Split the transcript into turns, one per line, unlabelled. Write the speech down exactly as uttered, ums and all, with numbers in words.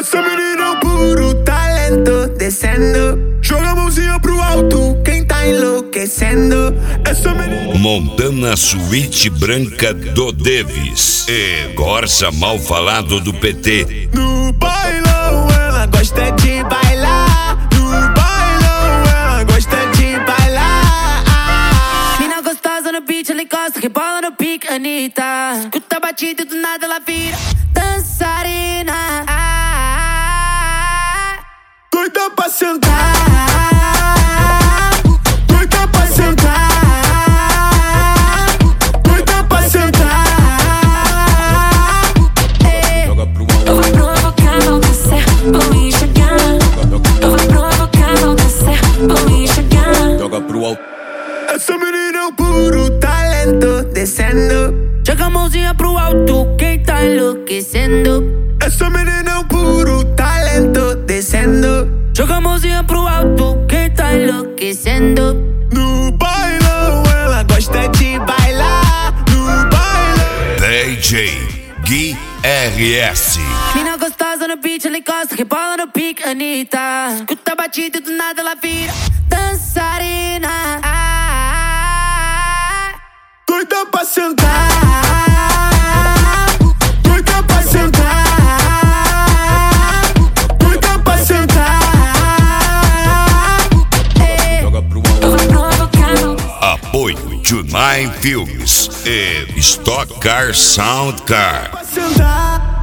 Essa menina é um puro talento, descendo. Joga a mãozinha pro alto, quem tá enlouquecendo. Essa menina...
Montana Suíte Branca do Davis e Corsa Mal Falado do P T.
No bailão ela gosta de bailar. No bailão ela gosta de bailar.
Mina gostosa no beat, ela encosta, rebola no pique, Anitta. Escuta a batida e do nada ela vira dançarina.
Doida pra sentar, doida pra sentar, doida pra sentar.
Eu vou provocar, vou descer, vou enxergar. Eu vou provocar, vou descer, vou enxergar.
Joga pro alto.
Essa menina é um puro talento, descendo.
Joga a mãozinha pro alto, quem tá enlouquecendo.
Essa menina é um puro talento, descendo.
Joga a mãozinha pro alto, quem tá enlouquecendo.
No bailão ela gosta de bailar. No bailão
D J Gui R S.
Mina gostosa no beat, ela encosta, rebola no pique, Anitta. Escuta a batida e do nada ela vira dançarina.
doida pra sentar, doida pra sentar, doida pra sentar.
Joga pro
Eu vou provocar.
Apoio Junai Filmes e Stock Car Sound Car.
Pra sentar.